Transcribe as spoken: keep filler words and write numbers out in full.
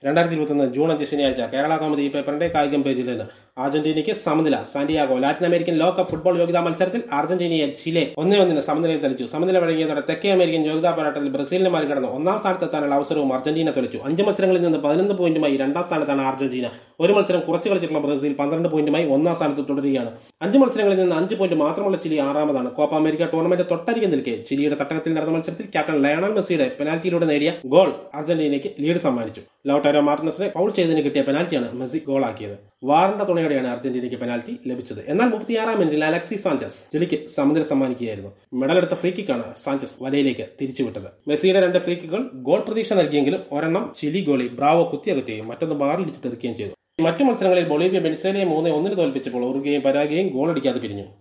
രണ്ടായിരത്തി ഇരുപത്തൊന്ന് ജൂൺ അഞ്ച് ശനിയാഴ്ച കേരള കൗമുദി പേപ്പറിന്റെ കായികം പേജിൽ നിന്ന് അർജന്റീനയ്ക്ക് സമനില. സാന്റിയാഗോ. ലാറ്റിൻ അമേരിക്കൻ ലോകകപ്പ് ഫുട്ബോൾ യോഗ്യതാ മത്സരത്തിൽ അർജന്റീനയെ ചിലെ ഒന്നേ ഒന്നിന് സമനിലയിൽ തെളിച്ചു. സമനില വഴങ്ങിയതോടെ തെക്കേ അമേരിക്കൻ യോഗ്യതാ പോരാട്ടത്തിൽ ബ്രസീലിനെ മറികടന്ന് ഒന്നാം സ്ഥാനത്തെത്താനുള്ള അവസരവും അർജന്റീന തെളിച്ചു. അഞ്ച് മത്സരങ്ങളിൽ നിന്ന് പതിനൊന്ന് പോയിന്റുമായി രണ്ടാം സ്ഥാനത്താണ് അർജന്റീന. ഒരു മത്സരം കുറച്ച് കളിച്ചിട്ടുള്ള ബ്രസീൽ പന്ത്രണ്ട് പോയിന്റുമായി ഒന്നാം സ്ഥാനത്ത് തുടരുകയാണ്. അഞ്ച് മത്സരങ്ങളിൽ നിന്ന് അഞ്ച് പോയിന്റ് മാത്രമുള്ള ചിലി ആറാമതാണ്. കോപ്പ അമേരിക്ക ടൂർണമെന്റ് തൊട്ടരികെ നിൽക്കെ ചിലിയുടെ തട്ടകത്തിൽ നടന്ന മത്സരത്തിൽ ക്യാപ്റ്റൻ ലയണൽ മെസ്സിയുടെ പെനാൽറ്റിയിലൂടെ നേടിയ ഗോൾ അർജന്റീനയ്ക്ക് ലീഡ് സമ്മാനിച്ചു. ലൗട്ടാരോ മാർട്ടിനസിനെ ഫൗൾ ചെയ്തതിന് കിട്ടിയ പെനാൽറ്റിയാണ് മെസ്സി ഗോളാക്കിയത്. വാറിന്റെ തുണയോടെയാണ് അർജന്റീനയ്ക്ക് പെനാൽറ്റി ലഭിച്ചത്. എന്നാൽ മുപ്പത്തിയാറാം മിനിറ്റിൽ അലക്സി സാഞ്ചസ് ചിലിക്ക് സമനില സമ്മാനിക്കുകയായിരുന്നു. മെഡലെടുത്ത ഫ്രീ കിക്കാണ് സാഞ്ചസ് വലയിലേക്ക് തിരിച്ചുവിട്ടത്. മെസ്സിയുടെ രണ്ട് ഫ്രീ കിക്കുകൾ ഗോൾ പ്രതീക്ഷ നൽകിയെങ്കിലും ഒരെണ്ണം ചിലി ഗോളി ബ്രാവോ കുത്തിയകറ്റുകയും മറ്റൊന്ന് ബാറിലിടിച്ച് തെറിക്കുകയും ചെയ്തു. മറ്റു മത്സരങ്ങളിൽ ബൊളീവിയ വെനിസ്വേലയെ മൂന്ന് ഒന്നിന് തോൽപ്പിച്ചപ്പോൾ ഉറുഗ്വേയും പരാഗ്വേയും ഗോളടിക്കാതെ പിരിഞ്ഞു.